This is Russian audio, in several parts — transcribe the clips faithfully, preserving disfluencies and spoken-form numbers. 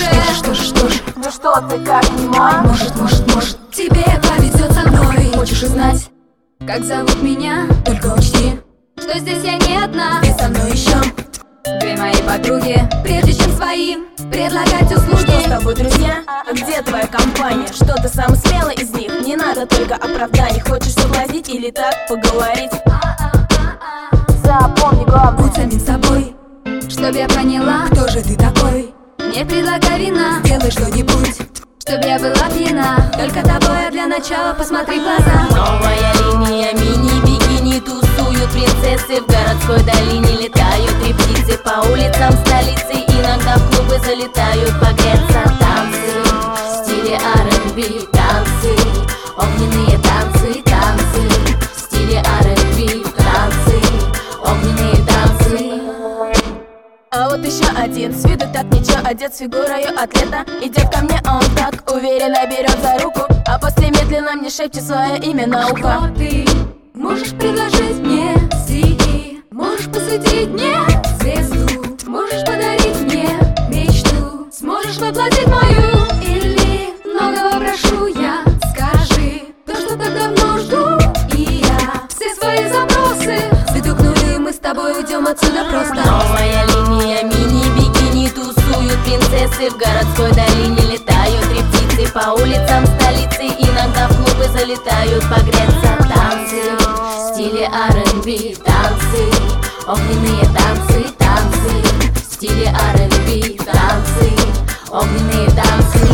Что же, что же, что же? Ну что ты, как не мой? Может, может, может, тебе повезет со мной. Хочешь узнать, как зовут меня? Только учти, что здесь я не одна. Ты со мной еще две мои подруги. Прежде чем своим предлагать услуги. Что с тобой, друзья? Где твоя компания? Что ты самый смелый из них? Не надо только оправданий. Хочешь соблазнить или так поговорить? Запомни главное: будь самим собой, чтоб я поняла, кто же ты такой. Не предлагай вина, сделай что-нибудь, чтоб я была пьяна. Только тобой для начала посмотри в глаза. Новая линия, мини-бикини тусуют принцессы. В городской долине летают три птицы. По улицам столицы иногда в клубы залетают погреться. Танцы в стиле ар энд би, танцы, огненные танцы, танцы в стиле ар энд би, танцы, огненные танцы. А вот еще один, с виду так ничего, одет с фигурою атлета. Идет ко мне, он так уверенно берет за руку, а после медленно мне шепчет свое имя на ухо. Что ты можешь предложить мне? Сиди, можешь посвятить мне звезду, можешь подарить мне мечту, сможешь воплотить мою, или многого прошу я. Скажи то, что так давно жду, и я все свои запросы выдохну, и мы с тобой уйдем отсюда просто. Новая линия, мини-бикини тусуют принцессы. В городской долине летают три птицы. По улицам столицы иногда в клубы залетают погреться. Танцы в стиле ар энд би, танцы, огненные танцы, танцы в стиле ар энд би, танцы, огненные танцы.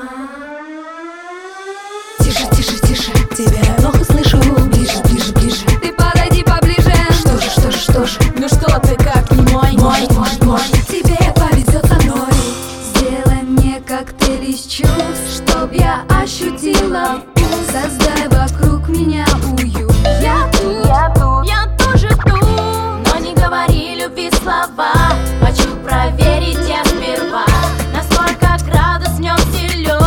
Тише, тише, тише, тебя я плохо слышу. Ближе, ближе, ближе, ты подойди поближе. Что же, что же, что же? Ну что ты, как не мой? Может, может, может, тебе повезет со мной. Сделай мне коктейль из чувств, чтоб я ощутила вкус. Создай вокруг меня уют. Я тут, Я тут. Я тоже тут, но не говори любви слова. Хочу проверить я сперва, насколько градус в нем силен.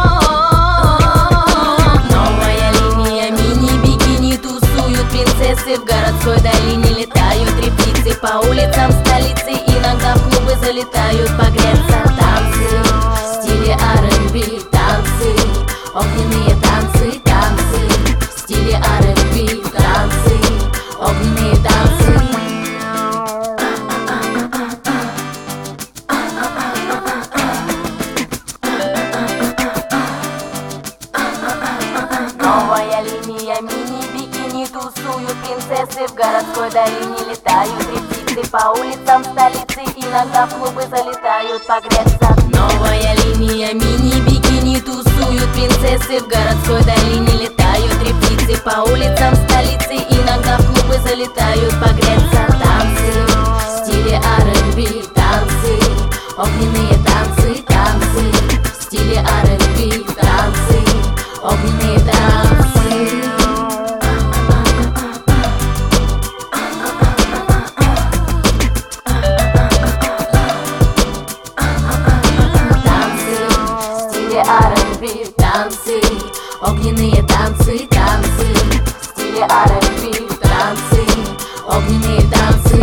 Новая линия, мини-бикини тусуют принцессы. В городской долине летают три птицы. По улицам столицы иногда в клубы залетают погреться. Танцы в стиле ар энд би, танцы, огненные танцы, танцы в стиле ар энд би, танцы, огненные танцы. Новая линия, мини-бикини тусуют принцессы. В городской долине летают три птицы. По улицам столицы иногда в клубы залетают погреться. Новая линия, мини-бикини тусуют принцессы. В городской долине летают три птицы. По улицам столицы иногда в клубы залетают погреться.